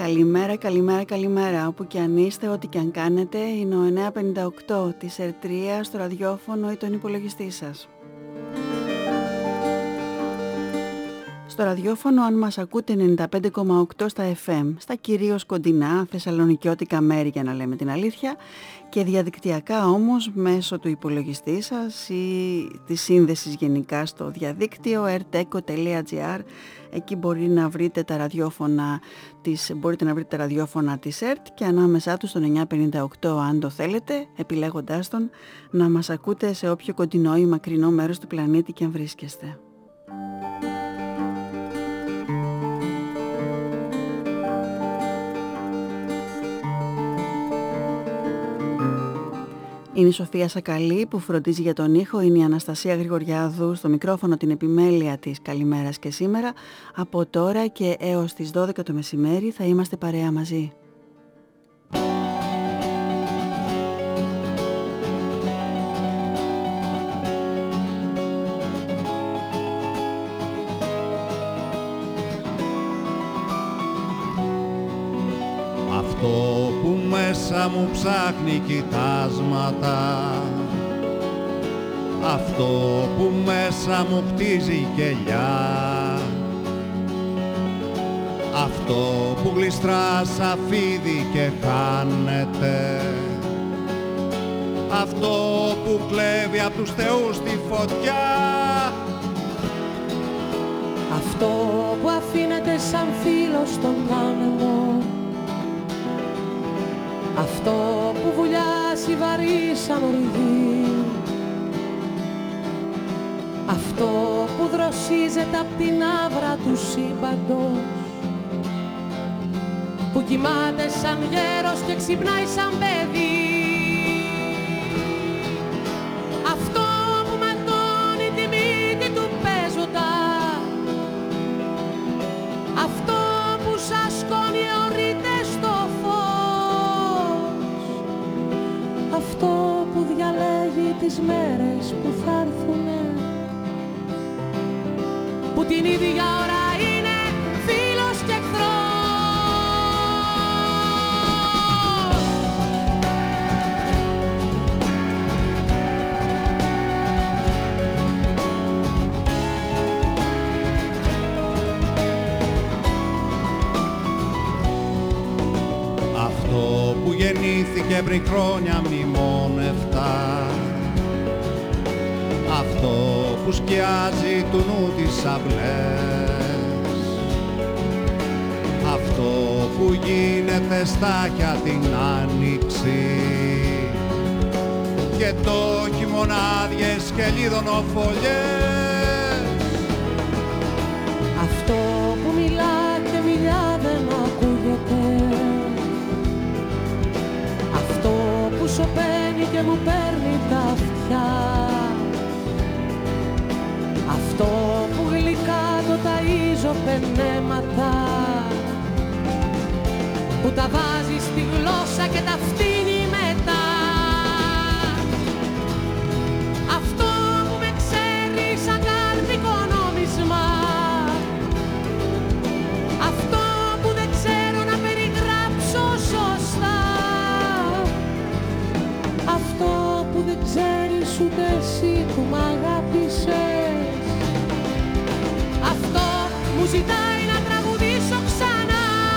Καλημέρα, καλημέρα, καλημέρα. Όπου και αν είστε, ό,τι και αν κάνετε, είναι ο 958 της Ερτρία στο ραδιόφωνο ή τον υπολογιστή σας. Στο ραδιόφωνο, αν μας ακούτε, 95,8 στα FM, στα κυρίως κοντινά θεσσαλονικιώτικα μέρη, για να λέμε την αλήθεια, και διαδικτυακά όμως μέσω του υπολογιστή σας ή της σύνδεσης γενικά στο διαδίκτυο erteco.gr. Εκεί μπορείτε να βρείτε τα ραδιόφωνα της ΕΡΤ και ανάμεσά τους τον 958, αν το θέλετε, επιλέγοντάς τον, να μας ακούτε σε όποιο κοντινό ή μακρινό μέρος του πλανήτη και αν βρίσκεστε. Είναι η Σοφία Σακαλή που φροντίζει για τον ήχο, είναι η Αναστασία Γρηγοριάδου στο μικρόφωνο, την επιμέλεια της καλημέρας και σήμερα. Από τώρα και έως τις 12 το μεσημέρι θα είμαστε παρέα μαζί. Αυτό που μέσα μου ψάχνει κοιτάσματα, αυτό που μέσα μου χτίζει κελιά, αυτό που γλιστρά σαν φίδι και χάνεται, αυτό που κλέβει απ' τους θεούς τη φωτιά, αυτό που αφήνεται σαν φίλος στον άνεμο, αυτό που βουλιάζει βαρύ σαν οριδί, αυτό που δροσίζεται απ' την άβρα του σύμπαντος, που κοιμάται σαν γέρος και ξυπνάει σαν παιδί, αυτό που ματώνει τη μύτη του παίζοντα, αυτό που σασκώνει αιωρείται στο φως, αυτό που διαλέγει τις μέρες που θα έρθουνε, που την ίδια ώρα είναι φίλος και εχθρός. αυτό που γεννήθηκε πριν χρόνια μνημόνευτα, αυτό που σκιάζει του νου τις αυλές, αυτό που γίνεται στάχια την άνοιξη και το χειμωνάδιες και λιδωνοφολιές, Αυτό που μιλά και μιλιά δεν ακούγεται, αυτό που σωπαίνει και μου παίρνει τα αυτιά, αυτό που γλυκά το ταΐζω πενέματα, που τα βάζει στη γλώσσα και τα φτύνει μετά, αυτό που με ξέρει σαν κάρτικο νόμισμα, αυτό που δεν ξέρω να περιγράψω σωστά, αυτό που δεν ξέρεις ούτε εσύ που μ' αγάπησες, αυτό μου ζητάει να τραγουδήσω ξανά.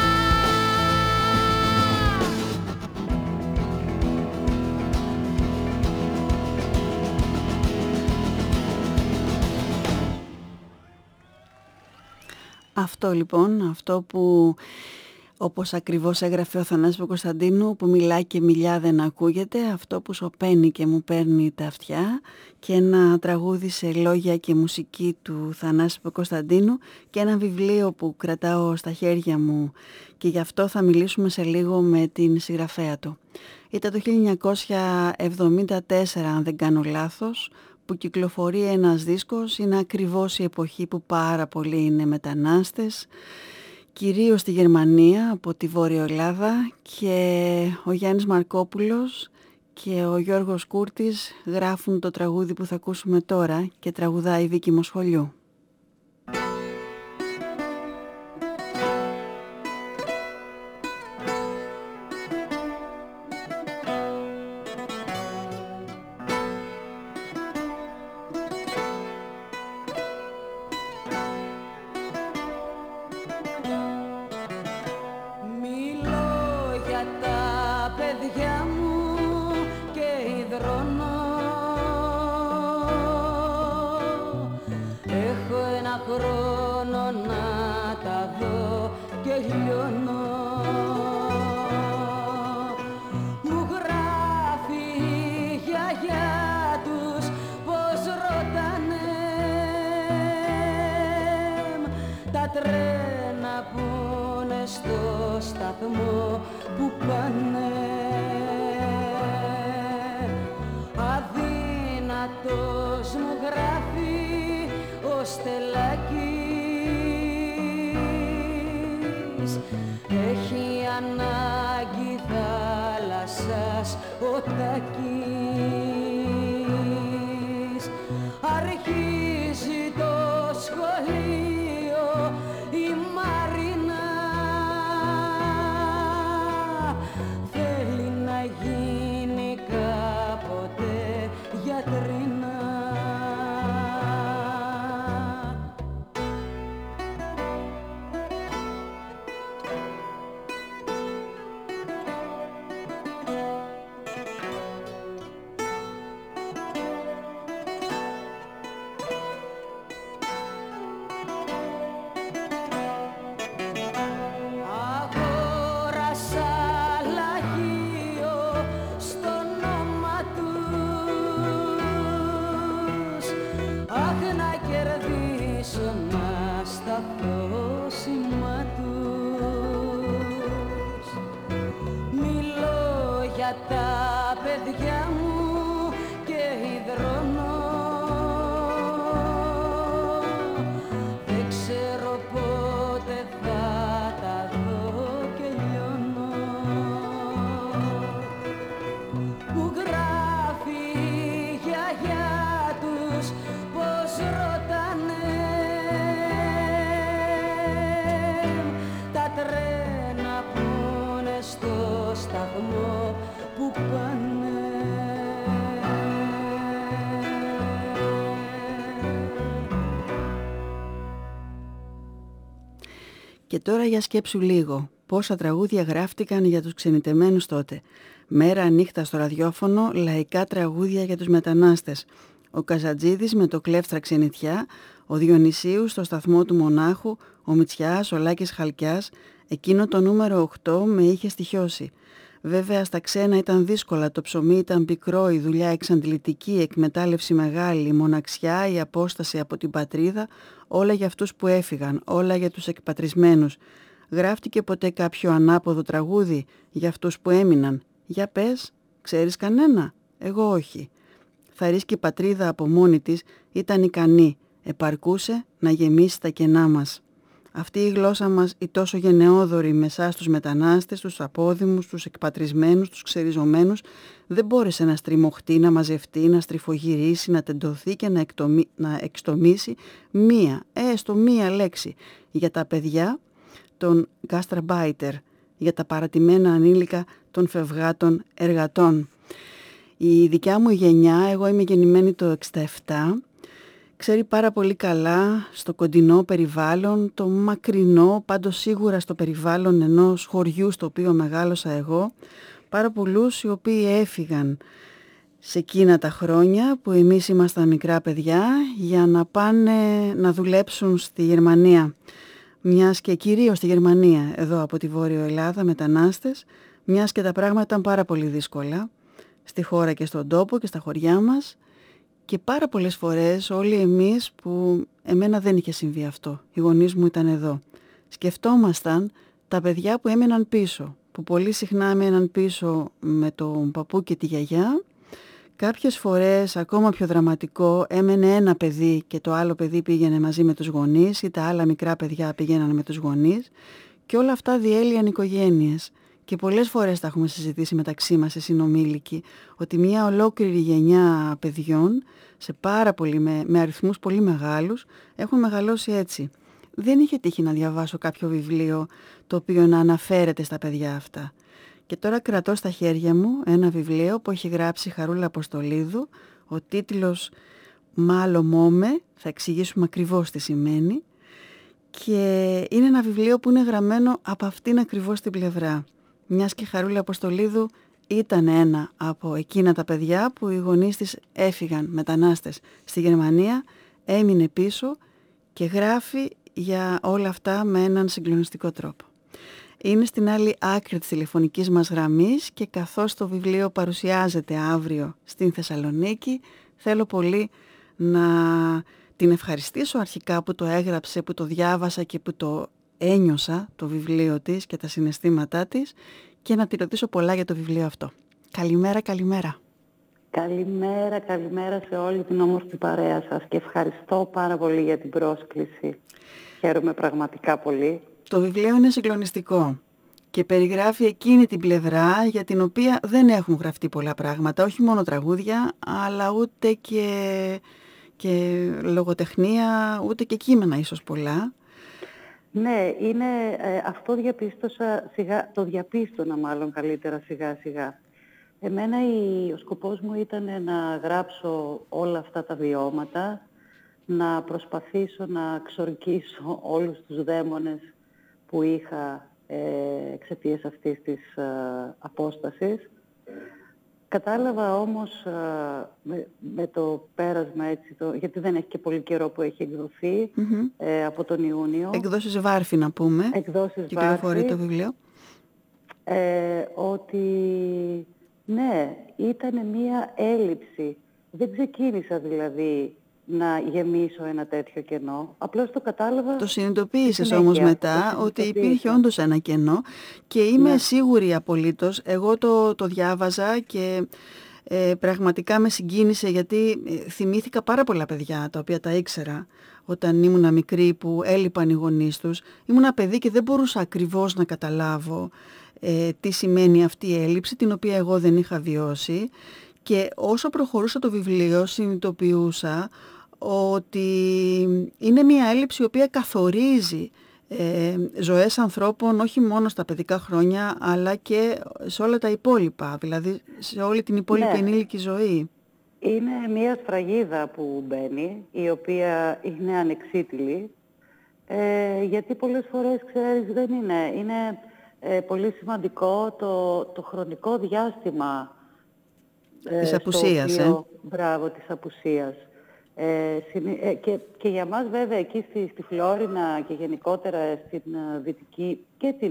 Αυτό λοιπόν, αυτό που, όπως ακριβώς έγραφε ο Θανάσης Παπακοσταντίνου, που μιλάει και μιλιά δεν ακούγεται, αυτό που σωπαίνει και μου παίρνει τα αυτιά, και ένα τραγούδι σε λόγια και μουσική του Θανάση Παπακοσταντίνου και ένα βιβλίο που κρατάω στα χέρια μου και γι' αυτό θα μιλήσουμε σε λίγο με την συγγραφέα του. Ήταν το 1974, αν δεν κάνω λάθος, που κυκλοφορεί ένας δίσκος. Είναι ακριβώς η εποχή που πάρα πολλοί είναι μετανάστες, κυρίως στη Γερμανία, από τη Βόρεια Ελλάδα, και ο Γιάννης Μαρκόπουλος και ο Γιώργος Κούρτης γράφουν το τραγούδι που θα ακούσουμε τώρα και τραγουδάει η Βίκη Μοσχολιού. ένα χρόνο να τα δω και λιώνω. Μου γράφει η γιαγιά τους πως ρωτάνε τα τρένα που είναι στο σταθμό που πάνε. Αδύνατος μου γράφει ο Στελάκης, έχει ανάγκη θάλασσας ο Τάκης. Αρχίζει το σχολείο η Μαρίνα, θέλει να γίνει κάποτε γιατρίνα. Τα παιδιά μου και υδρώνω, δεν ξέρω πότε θα τα δω και λιώνω. Που γράφει η γιαγιά τους πως ρωτάνε τα τρένα που είναι στο σταθμό που πάνε. Και τώρα για σκέψου λίγο πόσα τραγούδια γράφτηκαν για τους ξενιτεμένους τότε. Μέρα νύχτα στο ραδιόφωνο, λαϊκά τραγούδια για τους μετανάστες. Ο Καζατζίδης με το Κλέφτρα Ξενιτιά, ο Διονυσίου στο σταθμό του Μονάχου, ο Μητσιάς, ο Λάκης Χαλκιάς, εκείνο το νούμερο 8 με είχε στοιχιώσει. Βέβαια στα ξένα ήταν δύσκολα, το ψωμί ήταν πικρό, η δουλειά εξαντλητική, η εκμετάλλευση μεγάλη, η μοναξιά, η απόσταση από την πατρίδα, όλα για αυτούς που έφυγαν, όλα για τους εκπατρισμένους. Γράφτηκε ποτέ κάποιο ανάποδο τραγούδι για αυτούς που έμειναν? Για πες, ξέρεις κανένα? Εγώ όχι. Θα ρίσκει η πατρίδα από μόνη της, ήταν ικανή, επαρκούσε να γεμίσει τα κενά μας. Αυτή η γλώσσα μας, η τόσο γενναιόδορη μεσά στους μετανάστες, τους απόδημους, τους εκπατρισμένους, τους ξεριζωμένους, δεν μπόρεσε να στριμωχτεί, να μαζευτεί, να στριφογυρίσει, να τεντωθεί και να εξτομίσει μία, έστω μία λέξη για τα παιδιά των γκάστραμπάιτερ, για τα παρατημένα ανήλικα των φευγάτων εργατών. Η δικιά μου γενιά, εγώ είμαι γεννημένη το 67, ξέρει πάρα πολύ καλά στο κοντινό περιβάλλον, το μακρινό, πάντως σίγουρα στο περιβάλλον ενός χωριού στο οποίο μεγάλωσα εγώ, πάρα πολλούς οι οποίοι έφυγαν σε εκείνα τα χρόνια που εμείς ήμασταν μικρά παιδιά για να πάνε να δουλέψουν στη Γερμανία. Μιας και κυρίως στη Γερμανία, εδώ από τη Βόρειο Ελλάδα, μετανάστες, μιας και τα πράγματα ήταν πάρα πολύ δύσκολα στη χώρα και στον τόπο και στα χωριά μας. Και πάρα πολλές φορές όλοι εμείς που εμένα δεν είχε συμβεί αυτό, οι γονείς μου ήταν εδώ, σκεφτόμασταν τα παιδιά που έμεναν πίσω, που πολύ συχνά έμεναν πίσω με τον παππού και τη γιαγιά. Κάποιες φορές, ακόμα πιο δραματικό, έμενε ένα παιδί και το άλλο παιδί πήγαινε μαζί με τους γονείς ή τα άλλα μικρά παιδιά πήγαιναν με τους γονείς και όλα αυτά διέλυαν οικογένειες. Και πολλές φορές τα έχουμε συζητήσει μεταξύ μας οι συνομήλικοι, ότι μια ολόκληρη γενιά παιδιών, σε πάρα πολύ, με αριθμούς πολύ μεγάλους, έχουν μεγαλώσει έτσι. Δεν είχε τύχει να διαβάσω κάποιο βιβλίο το οποίο να αναφέρεται στα παιδιά αυτά. Και τώρα κρατώ στα χέρια μου ένα βιβλίο που έχει γράψει η Χαρούλα Αποστολίδου, ο τίτλος «Μάλο μόμε», θα εξηγήσουμε ακριβώς τι σημαίνει, και είναι ένα βιβλίο που είναι γραμμένο από αυτήν ακριβώς την πλευρά. Μιας και η Χαρούλα Αποστολίδου ήταν ένα από εκείνα τα παιδιά που οι γονείς της έφυγαν μετανάστες στη Γερμανία, έμεινε πίσω και γράφει για όλα αυτά με έναν συγκλονιστικό τρόπο. Είναι στην άλλη άκρη της τηλεφωνικής μας γραμμής και καθώς το βιβλίο παρουσιάζεται αύριο στην Θεσσαλονίκη, θέλω πολύ να την ευχαριστήσω αρχικά που το έγραψε, που το διάβασα και που το ένιωσα το βιβλίο της και τα συναισθήματά της και να τη ρωτήσω πολλά για το βιβλίο αυτό. Καλημέρα, καλημέρα. Καλημέρα σε όλη την όμορφη παρέα σας και ευχαριστώ πάρα πολύ για την πρόσκληση. Χαίρομαι πραγματικά πολύ. Το βιβλίο είναι συγκλονιστικό και περιγράφει εκείνη την πλευρά για την οποία δεν έχουν γραφτεί πολλά πράγματα, όχι μόνο τραγούδια, αλλά ούτε και λογοτεχνία, ούτε και κείμενα ίσως πολλά. Ναι, είναι, αυτό το διαπίστωνα μάλλον καλύτερα σιγά σιγά. Εμένα ο σκοπός μου ήταν να γράψω όλα αυτά τα βιώματα, να προσπαθήσω να ξορκίσω όλους τους δαίμονες που είχα εξαιτίας αυτής της απόστασης. Κατάλαβα όμως με το πέρασμα έτσι, γιατί δεν έχει και πολύ καιρό που έχει εκδοθεί, από τον Ιούνιο. Εκδόσεις Βάρφη να πούμε, κυκλοφορεί το βιβλίο. Ότι ναι, ήταν μία έλλειψη. Δεν ξεκίνησα δηλαδή να γεμίσω ένα τέτοιο κενό. Απλώς το κατάλαβα. Το συνειδητοποίησες όμως μετά ότι υπήρχε όντως ένα κενό και είμαι σίγουρη απολύτως. Εγώ το διάβαζα και πραγματικά με συγκίνησε γιατί θυμήθηκα πάρα πολλά παιδιά τα οποία τα ήξερα όταν ήμουν μικρή που έλειπαν οι γονείς τους. Ήμουν παιδί και δεν μπορούσα ακριβώς να καταλάβω τι σημαίνει αυτή η έλλειψη την οποία εγώ δεν είχα βιώσει και όσο προχωρούσα το βιβλίο συνειδητοποιούσα ότι είναι μια έλλειψη η οποία καθορίζει ζωές ανθρώπων όχι μόνο στα παιδικά χρόνια αλλά και σε όλα τα υπόλοιπα, δηλαδή σε όλη την υπόλοιπη ενήλικη ζωή. Είναι μια σφραγίδα που μπαίνει, η οποία είναι ανεξίτηλη, γιατί πολλές φορές, ξέρεις, δεν είναι πολύ σημαντικό το χρονικό διάστημα της απουσίας. Μπράβο, της απουσίας. Και για μας βέβαια εκεί στη Φλόρινα και γενικότερα στην Δυτική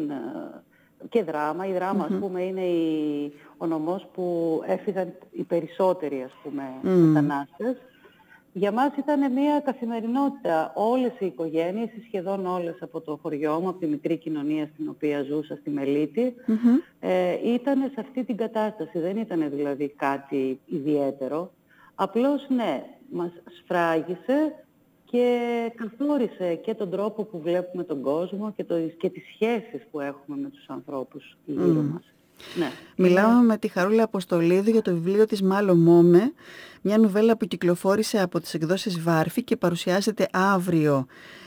και δράμα. Η δράμα ας πούμε είναι ο νομός που έφυγαν οι περισσότεροι ας πούμε μετανάστες. Για μας ήταν μια καθημερινότητα. Όλες οι οικογένειες, σχεδόν όλες από το χωριό μου, από τη μικρή κοινωνία στην οποία ζούσα, στη Μελίτη, ήταν σε αυτή την κατάσταση. Δεν ήταν δηλαδή κάτι ιδιαίτερο. Απλώς ναι, μας σφράγισε και καθόρισε και τον τρόπο που βλέπουμε τον κόσμο και τις σχέσεις που έχουμε με τους ανθρώπους γύρω μας. Ναι. Μιλάω με τη Χαρούλα Αποστολίδου για το βιβλίο της Μάλο Μόμε, μια νουβέλα που κυκλοφόρησε από τις εκδόσεις Βάρφη και παρουσιάζεται αύριο.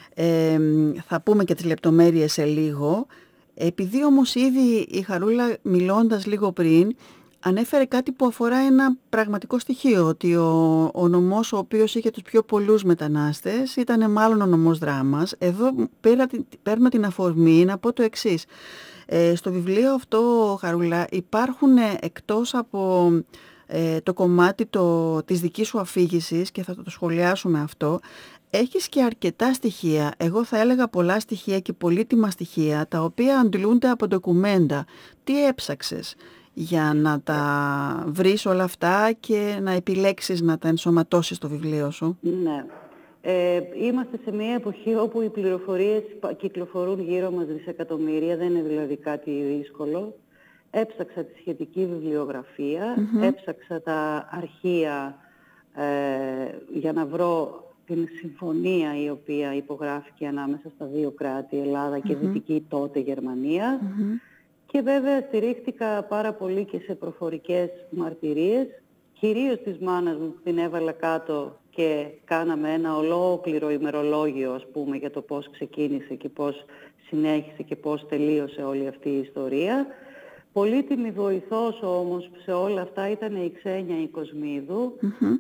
Θα πούμε και τις λεπτομέρειες σε λίγο. Επειδή όμως ήδη η Χαρούλα μιλώντας λίγο πριν ανέφερε κάτι που αφορά ένα πραγματικό στοιχείο, ότι ο νομός ο οποίος είχε τους πιο πολλούς μετανάστες ήταν μάλλον ο νομός Δράμας. Εδώ παίρνω την αφορμή να πω το εξής. Στο βιβλίο αυτό, Χαρούλα, υπάρχουν εκτός από το κομμάτι της δικής σου αφήγησης και θα το σχολιάσουμε αυτό, έχεις και αρκετά στοιχεία, εγώ θα έλεγα πολλά στοιχεία και πολύτιμα στοιχεία, τα οποία αντλούνται από ντοκουμέντα. Τι έψαξες για να τα βρεις όλα αυτά και να επιλέξεις να τα ενσωματώσεις στο βιβλίο σου? Ναι. Είμαστε σε μια εποχή όπου οι πληροφορίες κυκλοφορούν γύρω μας δισεκατομμύρια, δεν είναι δηλαδή κάτι δύσκολο. Έψαξα τη σχετική βιβλιογραφία, έψαξα τα αρχεία για να βρω την συμφωνία η οποία υπογράφηκε ανάμεσα στα δύο κράτη, Ελλάδα και Δυτική τότε Γερμανία. Και βέβαια στηρίχτηκα πάρα πολύ και σε προφορικές μαρτυρίες, κυρίως της μάνας μου που την έβαλα κάτω και κάναμε ένα ολόκληρο ημερολόγιο ας πούμε για το πώς ξεκίνησε και πώς συνέχισε και πώς τελείωσε όλη αυτή η ιστορία. Πολύτιμη βοηθός όμως σε όλα αυτά ήταν η Ξένια η Κοσμίδου,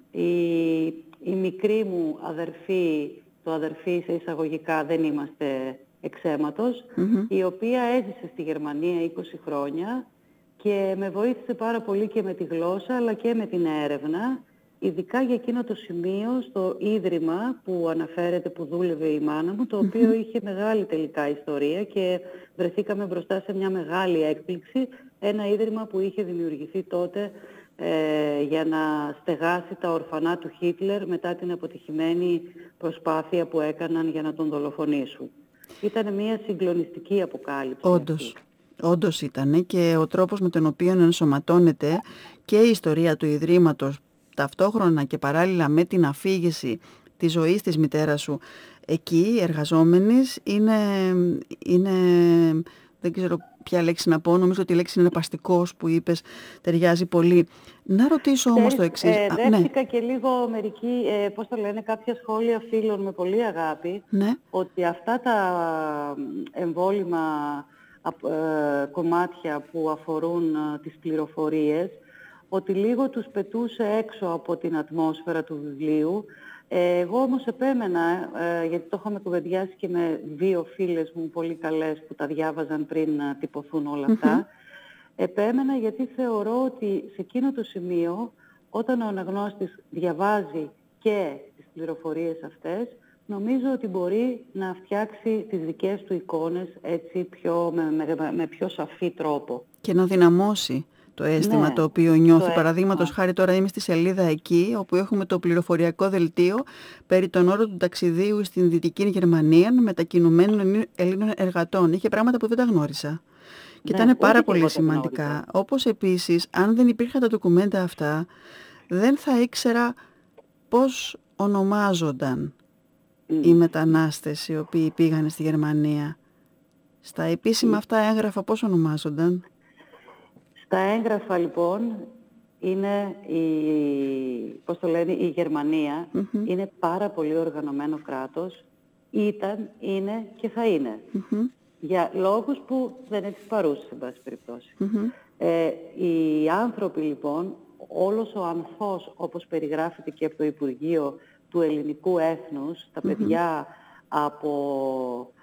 η μικρή μου αδερφή, το αδερφή σε εισαγωγικά δεν είμαστε εξαίματος, η οποία έζησε στη Γερμανία 20 χρόνια και με βοήθησε πάρα πολύ και με τη γλώσσα αλλά και με την έρευνα ειδικά για εκείνο το σημείο στο ίδρυμα που αναφέρεται, που δούλευε η μάνα μου, το οποίο είχε μεγάλη τελικά ιστορία και βρεθήκαμε μπροστά σε μια μεγάλη έκπληξη, ένα ίδρυμα που είχε δημιουργηθεί τότε για να στεγάσει τα ορφανά του Χίτλερ μετά την αποτυχημένη προσπάθεια που έκαναν για να τον δολοφονήσουν. Ήταν μια συγκλονιστική αποκάλυψη. Όντως ήταν, και ο τρόπος με τον οποίο ενσωματώνεται και η ιστορία του Ιδρύματος ταυτόχρονα και παράλληλα με την αφήγηση της ζωής της μητέρας σου εκεί εργαζόμενης είναι δεν ξέρω ποια λέξη να πω, νομίζω ότι η λέξη είναι παστικός που είπες, ταιριάζει πολύ. Να ρωτήσω όμως το εξής. Δέχτηκα και λίγο μερικοί, πώς το λένε, κάποια σχόλια φίλων με πολύ αγάπη, ότι αυτά τα εμβόλυμα κομμάτια που αφορούν τις πληροφορίες, ότι λίγο τους πετούσε έξω από την ατμόσφαιρα του βιβλίου. Εγώ όμως επέμενα, γιατί το είχαμε κουβεντιάσει και με 2 φίλες μου πολύ καλές που τα διάβαζαν πριν τυπωθούν όλα αυτά, επέμενα γιατί θεωρώ ότι σε εκείνο το σημείο, όταν ο αναγνώστης διαβάζει και τις πληροφορίες αυτές, νομίζω ότι μπορεί να φτιάξει τις δικές του εικόνες έτσι με πιο σαφή τρόπο. Και να δυναμώσει το αίσθημα το οποίο νιώθει. Παραδείγματος χάρη, τώρα είμαι στη σελίδα εκεί, όπου έχουμε το πληροφοριακό δελτίο περί των όρων του ταξιδίου στην Δυτική Γερμανία μετακινουμένων Ελλήνων εργατών. Είχε πράγματα που δεν τα γνώρισα. Και ήταν πάρα πολύ σημαντικά. Γνώρισα. Όπως επίσης, αν δεν υπήρχαν τα ντοκουμέντα αυτά, δεν θα ήξερα πώς ονομάζονταν οι μετανάστες οι οποίοι πήγαν στη Γερμανία. Στα επίσημα αυτά έγγραφα πώς ονομάζονταν? Τα έγγραφα λοιπόν είναι η Γερμανία είναι πάρα πολύ οργανωμένο κράτος, είναι και θα είναι. Για λόγους που δεν είναι τις παρούσες, εν πάση περιπτώσει. Οι άνθρωποι λοιπόν, όλος ο ανθός, όπως περιγράφεται και από το Υπουργείο του Ελληνικού Έθνους, τα παιδιά από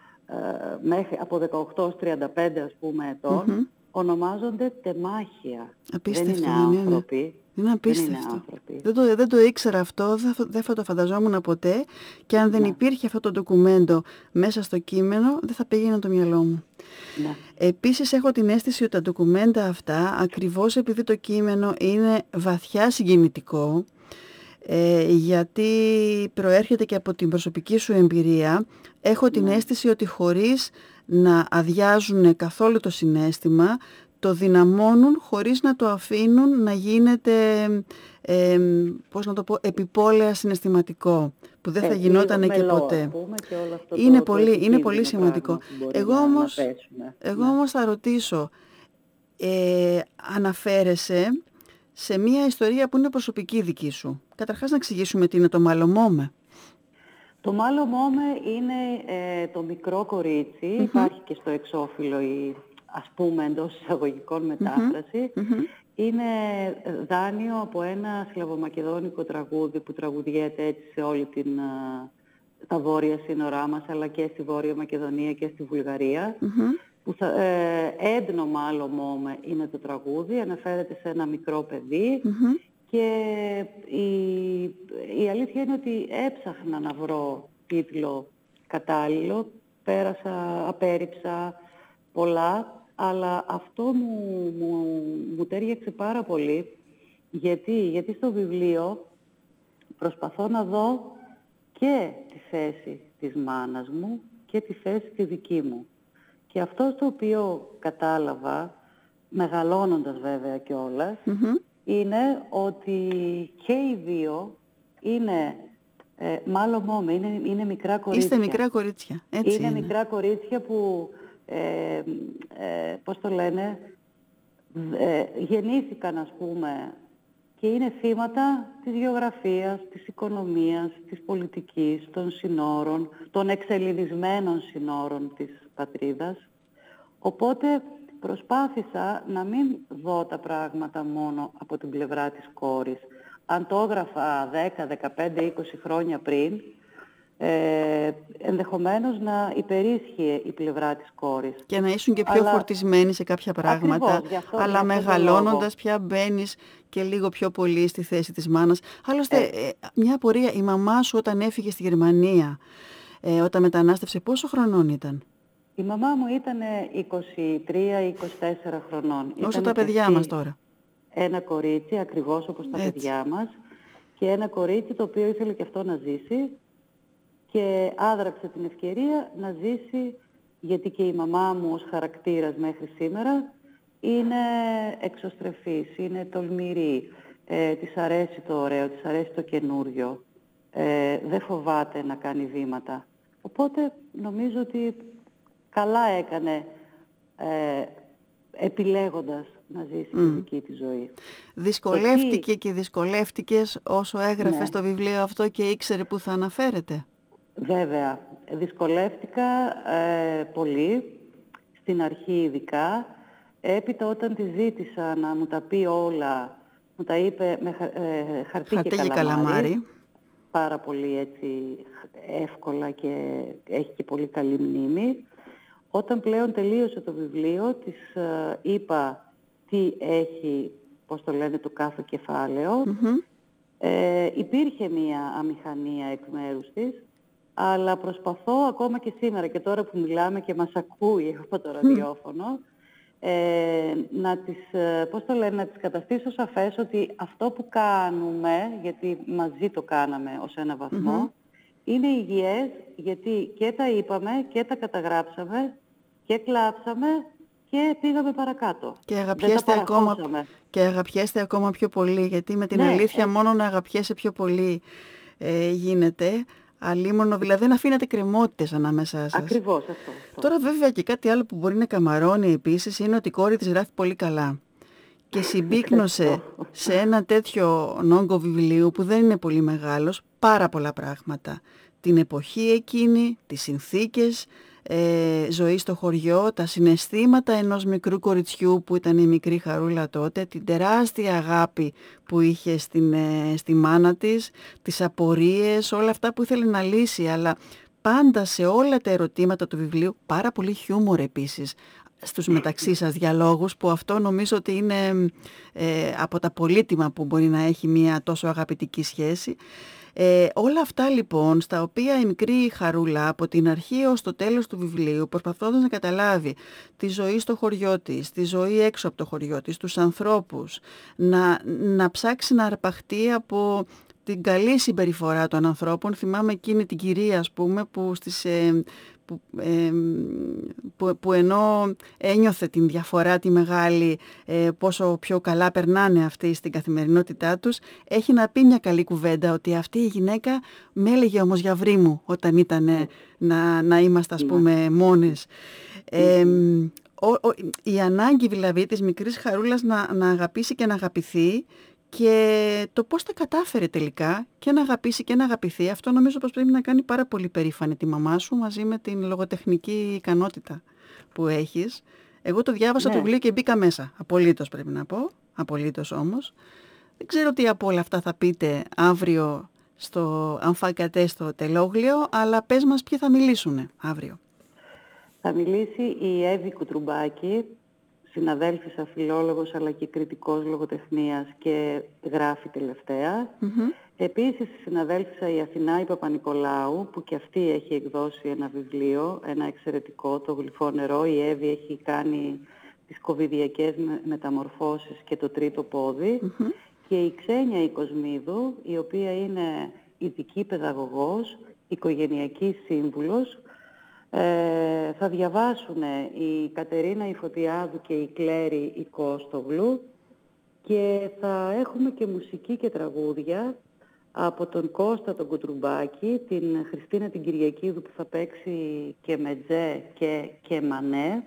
18-35 ας πούμε ετών, ονομάζονται τεμάχια. Απίστευτο, δεν είναι άνθρωποι. Είναι απίστευτο. Δεν το ήξερα αυτό, δεν θα το φανταζόμουν ποτέ, και αν δεν υπήρχε αυτό το ντοκουμέντο μέσα στο κείμενο, δεν θα πήγαινε το μυαλό μου. Επίσης έχω την αίσθηση ότι τα ντοκουμέντα αυτά, ακριβώς επειδή το κείμενο είναι βαθιά συγκινητικό, γιατί προέρχεται και από την προσωπική σου εμπειρία, έχω την αίσθηση ότι χωρίς να αδειάζουν καθόλου το συναίσθημα, το δυναμώνουν χωρίς να το αφήνουν να γίνεται, πώς να το πω, επιπόλαια συναισθηματικό, που δεν θα γινότανε και ποτέ. Είναι πολύ σημαντικό. Εγώ όμως θα ρωτήσω, αναφέρεσαι σε μια ιστορία που είναι προσωπική δική σου. Καταρχάς να εξηγήσουμε τι είναι το Μάλο-Μόμε. Το Μάλο-Μόμε είναι το μικρό κορίτσι, υπάρχει και στο εξώφυλλο η, ας πούμε, εντός εισαγωγικών μετάφραση. Είναι δάνειο από ένα σλαβομακεδόνικο τραγούδι που τραγουδιέται έτσι σε όλη τα βόρεια σύνορά μας, αλλά και στη Βόρεια Μακεδονία και στη Βουλγαρία. Που Έντνο Μάλο-Μόμε είναι το τραγούδι, αναφέρεται σε ένα μικρό παιδί. Και η αλήθεια είναι ότι έψαχνα να βρω τίτλο κατάλληλο, απέρριψα πολλά, αλλά αυτό μου τέριαξε πάρα πολύ, γιατί στο βιβλίο προσπαθώ να δω και τη θέση της μάνας μου και τη θέση τη δική μου. Και αυτό το οποίο κατάλαβα, μεγαλώνοντας βέβαια κιόλας, είναι ότι και οι δύο είναι Μάλο-Μόμε, είναι μικρά κορίτσια. Είστε μικρά κορίτσια, έτσι είναι. Μικρά κορίτσια που, πώς το λένε, γεννήθηκαν ας πούμε και είναι θύματα της γεωγραφίας, της οικονομίας, της πολιτικής, των συνόρων, των εξελληνισμένων συνόρων της πατρίδας. Οπότε προσπάθησα να μην δω τα πράγματα μόνο από την πλευρά της κόρης. Αν το έγραφα 10, 15, 20 χρόνια πριν, ενδεχομένως να υπερίσχυε η πλευρά της κόρης. Και να ήσουν και πιο φορτισμένοι σε κάποια πράγματα, ακριβώς, αλλά μεγαλώνοντας πια μπαίνεις και λίγο πιο πολύ στη θέση της μάνας. Άλλωστε, μια απορία, η μαμά σου όταν έφυγε στη Γερμανία, όταν μετανάστευσε, πόσο χρονών ήταν? Η μαμά μου ήταν 23-24 χρονών. Όσο τα παιδιά μας τώρα. Ένα κορίτσι, ακριβώς όπως τα παιδιά μας, και ένα κορίτσι το οποίο ήθελε και αυτό να ζήσει και άδραξε την ευκαιρία να ζήσει, γιατί και η μαμά μου ως χαρακτήρας μέχρι σήμερα είναι εξωστρεφής, είναι τολμηρή, της αρέσει το ωραίο, της αρέσει το καινούριο, δεν φοβάται να κάνει βήματα. Οπότε νομίζω ότι καλά έκανε επιλέγοντας να ζήσει τη δική της ζωή. Δυσκολεύτηκε και δυσκολεύτηκες όσο έγραφες το βιβλίο αυτό και ήξερε που θα αναφέρεται? Βέβαια, δυσκολεύτηκα πολύ, στην αρχή ειδικά. Έπειτα όταν τη ζήτησα να μου τα πει όλα, μου τα είπε με χαρτί και καλαμάρι. Πάρα πολύ έτσι εύκολα και έχει και πολύ καλή μνήμη. Όταν πλέον τελείωσε το βιβλίο, της είπα τι έχει, πώς το λένε, το κάθε κεφάλαιο. Υπήρχε μία αμηχανία εκ μέρους της, αλλά προσπαθώ ακόμα και σήμερα και τώρα που μιλάμε και μας ακούει από το ραδιόφωνο, να τις, πώς το λένε, να τις καταστήσω σαφές ότι αυτό που κάνουμε, γιατί μαζί το κάναμε ως ένα βαθμό, είναι υγιές, γιατί και τα είπαμε και τα καταγράψαμε και κλάψαμε και πήγαμε παρακάτω. Και αγαπιέστε ακόμα πιο πολύ, γιατί με την αλήθεια μόνο να αγαπιέσαι πιο πολύ γίνεται. Αλίμονο, δηλαδή να αφήνετε κρεμότητες ανάμεσά σας. Ακριβώς αυτό. Τώρα βέβαια και κάτι άλλο που μπορεί να καμαρώνει επίσης είναι ότι η κόρη της γράφει πολύ καλά. Και συμπίκνωσε σε ένα τέτοιο όγκο βιβλίου που δεν είναι πολύ μεγάλος πάρα πολλά πράγματα. Την εποχή εκείνη, τις συνθήκες, ζωή στο χωριό, τα συναισθήματα ενός μικρού κοριτσιού που ήταν η μικρή Χαρούλα τότε, την τεράστια αγάπη που είχε στη μάνα της, τις απορίες, όλα αυτά που ήθελε να λύσει, αλλά πάντα σε όλα τα ερωτήματα του βιβλίου, πάρα πολύ χιούμορ επίσης στους μεταξύ σας διαλόγους, που αυτό νομίζω ότι είναι από τα πολύτιμα που μπορεί να έχει μια τόσο αγαπητική σχέση. Όλα αυτά λοιπόν, στα οποία η μικρή Χαρούλα από την αρχή ως το τέλος του βιβλίου, προσπαθώντας να καταλάβει τη ζωή στο χωριό της, τη ζωή έξω από το χωριό της, τους ανθρώπους, να ψάξει να αρπαχτεί από την καλή συμπεριφορά των ανθρώπων. Θυμάμαι εκείνη την κυρία, ας πούμε, που ενώ ένιωθε την διαφορά τη μεγάλη, πόσο πιο καλά περνάνε αυτοί στην καθημερινότητά τους, έχει να πει μια καλή κουβέντα, ότι αυτή η γυναίκα με έλεγε όμως γιαυρί μου όταν ήταν να είμαστε, ας πούμε, μόνες. Η ανάγκη δηλαδή της μικρής Χαρούλας να αγαπήσει και να αγαπηθεί, και το πώς τα κατάφερε τελικά και να αγαπήσει και να αγαπηθεί, αυτό νομίζω πως πρέπει να κάνει πάρα πολύ περήφανη τη μαμά σου, μαζί με την λογοτεχνική ικανότητα που έχεις. Εγώ το διάβασα το βιβλίο και μπήκα μέσα. Απολύτως πρέπει να πω. Απολύτως όμως. Δεν ξέρω τι από όλα αυτά θα πείτε αύριο αν φάκατε στο τελόγλιο, αλλά πες μας ποιοι θα μιλήσουν αύριο. Θα μιλήσει η Εύη Κουτρουμπάκη, συναδέλφισσα, φιλόλογος αλλά και κριτικός λογοτεχνίας και γράφει τελευταία. Επίσης συναδέλφισσα η Αθηνά η Παπα-Νικολάου, που και αυτή έχει εκδώσει ένα βιβλίο, ένα εξαιρετικό, το Γλυφό νερό. Η Εύη έχει κάνει τις κοβιδιακές μεταμορφώσεις και το τρίτο πόδι. Και η Ξένια η Κοσμίδου, η οποία είναι ειδική παιδαγωγός, οικογενειακή σύμβουλος. Θα διαβάσουν η Κατερίνα η Φωτιάδου και η Κλέρη η Κώστογλου, και θα έχουμε και μουσική και τραγούδια από τον Κώστα τον Κουτρουμπάκη, την Χριστίνα την Κυριακίδου που θα παίξει και μετζέ και μανέ,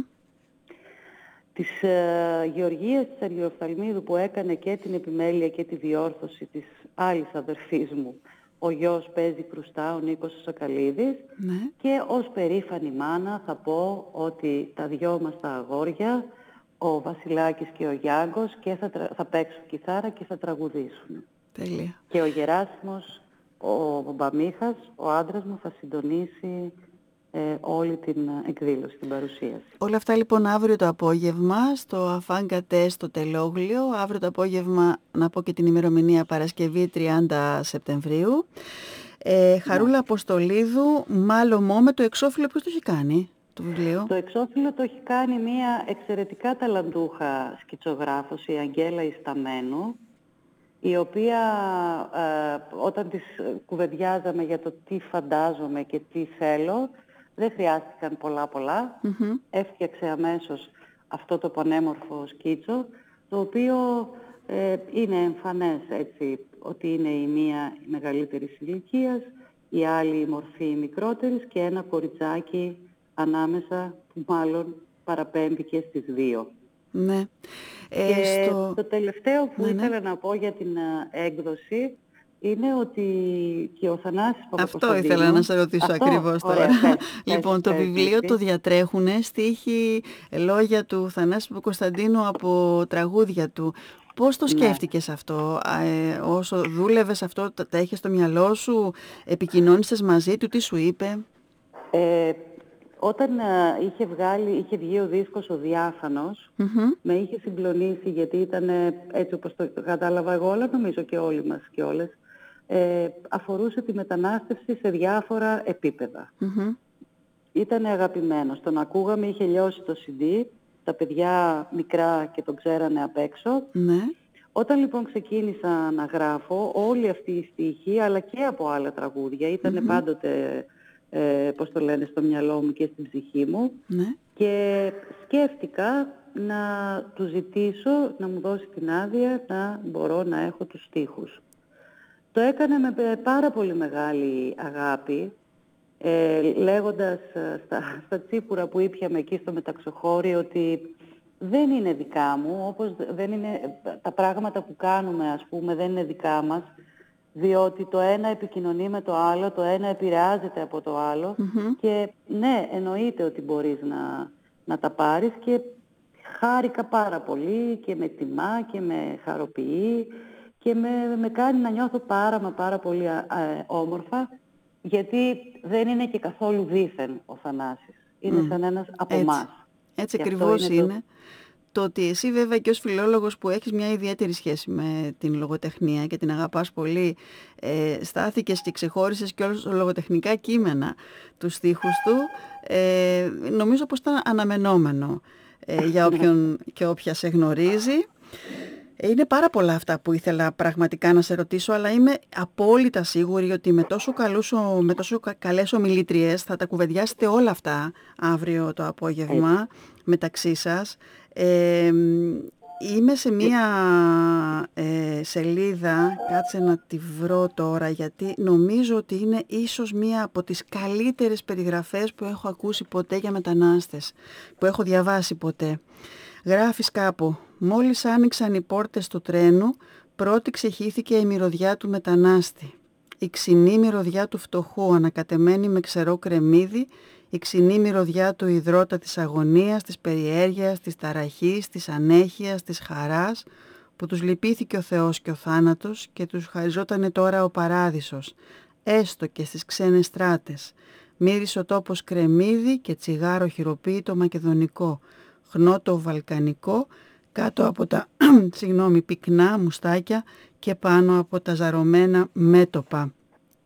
της Γεωργίας της Αργυροφθαλμίδου που έκανε και την επιμέλεια και τη διόρθωση της άλλης αδερφής μου. Ο γιος παίζει κρουστά, ο Νίκος ο Σακαλίδης. Και ως περήφανη μάνα θα πω ότι τα δυο μας τα αγόρια, ο Βασιλάκης και ο Γιάνγκος, και θα παίξουν κιθάρα και θα τραγουδήσουν. Τέλεια. Και ο Γεράσιμος ο Μπαμίχας, ο άντρας μου, θα συντονίσει όλη την εκδήλωση, την παρουσίαση. Όλα αυτά λοιπόν αύριο το απόγευμα στο Αφάνκατε στο Τελόγλιο. Αύριο το απόγευμα, να πω και την ημερομηνία, Παρασκευή 30 Σεπτεμβρίου. Χαρούλα Αποστολίδου, Μάλωμό, με το εξώφυλλο ποιος το έχει κάνει το βιβλίο? Το εξώφυλλο το έχει κάνει μια εξαιρετικά ταλαντούχα σκητσογράφος, η Αγγέλα Ισταμένου, η οποία όταν της κουβεντιάζαμε για το τι φαντάζομαι και τι θέλω, δεν χρειάστηκαν πολλά. Έφτιαξε αμέσως αυτό το πανέμορφο σκίτσο, το οποίο είναι εμφανές έτσι, ότι είναι η μία μεγαλύτερης ηλικίας, η άλλη η μορφή μικρότερης και ένα κοριτσάκι ανάμεσα που μάλλον παραπέμπει και στις δύο. Ναι. Και το τελευταίο που ήθελα να πω για την έκδοση είναι ότι και ο Θανάσης Παπακοσταντίνου... Αυτό ήθελα να σε ρωτήσω ακριβώς τώρα. Λοιπόν, το βιβλίο το διατρέχουν στίχοι, λόγια του Θανάση Παπακοσταντίνου από τραγούδια του. Πώς το σκέφτηκες αυτό, όσο δούλευες αυτό, τα είχες στο μυαλό σου, επικοινώνησες μαζί του, τι σου είπε? Όταν είχε βγει ο δίσκος ο Διάφανος, με είχε συγκλονίσει, γιατί ήταν έτσι όπως το κατάλαβα εγώ, αλλά νομίζω και όλοι μας και όλες, αφορούσε τη μετανάστευση σε διάφορα επίπεδα. Ήταν αγαπημένος, τον ακούγαμε, είχε λιώσει το CD, τα παιδιά μικρά και τον ξέρανε απ' έξω. Όταν λοιπόν ξεκίνησα να γράφω, όλη αυτή η στίχη, αλλά και από άλλα τραγούδια, ήταν πάντοτε... πώς το λένε, στο μυαλό μου και στην ψυχή μου, και σκέφτηκα να του ζητήσω να μου δώσει την άδεια να μπορώ να έχω τους στίχους. Το έκανε με πάρα πολύ μεγάλη αγάπη, λέγοντας στα τσίπουρα που ήπιαμε εκεί στο μεταξοχώρι ότι δεν είναι δικά μου, όπως δεν είναι, τα πράγματα που κάνουμε ας πούμε δεν είναι δικά μας, διότι το ένα επικοινωνεί με το άλλο, το ένα επηρεάζεται από το άλλο και ναι, εννοείται ότι μπορείς να τα πάρεις, και χάρηκα πάρα πολύ και με τιμά και με χαροποιεί και με κάνει να νιώθω πάρα πολύ όμορφα, γιατί δεν είναι και καθόλου δήθεν ο Θανάσης. Είναι σαν ένας από εμάς. Έτσι ακριβώς είναι. Το ότι εσύ βέβαια και ως φιλόλογος που έχεις μια ιδιαίτερη σχέση με την λογοτεχνία και την αγαπάς πολύ, στάθηκες και ξεχώρισες και όλα λογοτεχνικά κείμενα τους στίχους του, νομίζω πως ήταν αναμενόμενο για όποιον και όποια σε γνωρίζει. Είναι πάρα πολλά αυτά που ήθελα πραγματικά να σε ρωτήσω, αλλά είμαι απόλυτα σίγουρη ότι με τόσο καλές ομιλήτριες θα τα κουβεντιάσετε όλα αυτά αύριο το απόγευμα μεταξύ σας. Είμαι σε μία σελίδα, κάτσε να τη βρω τώρα, γιατί νομίζω ότι είναι ίσως μία από τις καλύτερες περιγραφές που έχω ακούσει ποτέ για μετανάστες, που έχω διαβάσει ποτέ. Γράφεις κάπου: «Μόλις άνοιξαν οι πόρτες του τρένου, πρώτη ξεχύθηκε η μυρωδιά του μετανάστη. Η ξινή μυρωδιά του φτωχού, ανακατεμένη με ξερό κρεμμύδι, η ξινή μυρωδιά του ιδρώτα της αγωνίας, της περιέργειας, της ταραχής, της ανέχειας, της χαράς, που τους λυπήθηκε ο Θεός και ο θάνατος και τους χαριζότανε τώρα ο παράδεισος, έστω και στις ξένες στράτες. Μύρισε ο τόπος κρεμμύδι και τσιγάρο χειροποίητο μακεδονικό, χνότο βαλκανικό, κάτω από τα πυκνά μουστάκια και πάνω από τα ζαρωμένα μέτωπα».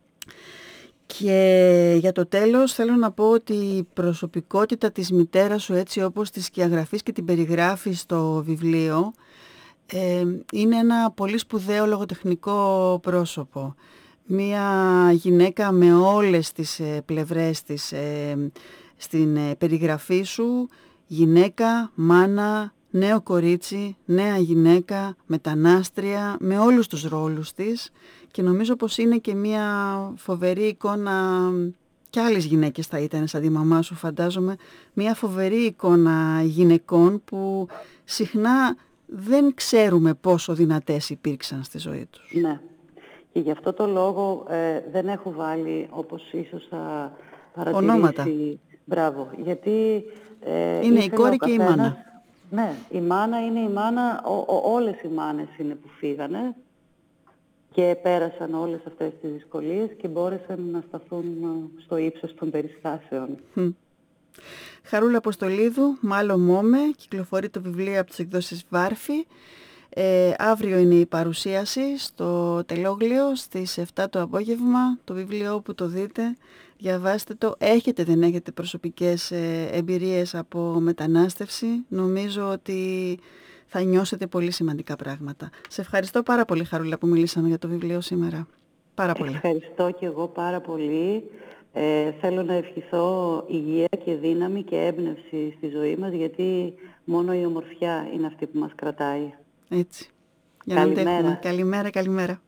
Και για το τέλος θέλω να πω ότι η προσωπικότητα της μητέρας σου, έτσι όπως τη σκιαγραφείς και την περιγράφεις στο βιβλίο, είναι ένα πολύ σπουδαίο λογοτεχνικό πρόσωπο. Μία γυναίκα με όλες τις πλευρές της στην περιγραφή σου, γυναίκα, μάνα, νέο κορίτσι, νέα γυναίκα, μετανάστρια, με όλους τους ρόλους της, και νομίζω πως είναι και μια φοβερή εικόνα, και άλλες γυναίκες θα ήταν σαν τη μαμά σου φαντάζομαι, μια φοβερή εικόνα γυναικών που συχνά δεν ξέρουμε πόσο δυνατές υπήρξαν στη ζωή τους. Ναι, και γι' αυτό το λόγο δεν έχω βάλει, όπως ίσως θα παρατηρήσει, ονόματα. Μπράβο, γιατί είναι η κόρη και η μάνα. Ναι, η μάνα είναι η μάνα, όλες οι μάνες είναι που φύγανε, και πέρασαν όλες αυτές τις δυσκολίες και μπόρεσαν να σταθούν στο ύψος των περιστάσεων. Χαρούλα Αποστολίδου, Μάλλο Μόμε, κυκλοφορεί το βιβλίο από τις εκδόσεις Βάρφη. Αύριο είναι η παρουσίαση στο Τελόγλιο στις 7 το απόγευμα. Το βιβλίο όπου το δείτε, διαβάστε το. Έχετε, δεν έχετε προσωπικές εμπειρίες από μετανάστευση, νομίζω ότι θα νιώσετε πολύ σημαντικά πράγματα. Σε ευχαριστώ πάρα πολύ, Χαρούλα, που μιλήσαμε για το βιβλίο σήμερα. Πάρα πολύ. Ευχαριστώ και εγώ πάρα πολύ. Θέλω να ευχηθώ υγεία και δύναμη και έμπνευση στη ζωή μας, γιατί μόνο η ομορφιά είναι αυτή που μας κρατάει. Έτσι. Καλημέρα. Καλημέρα, καλημέρα.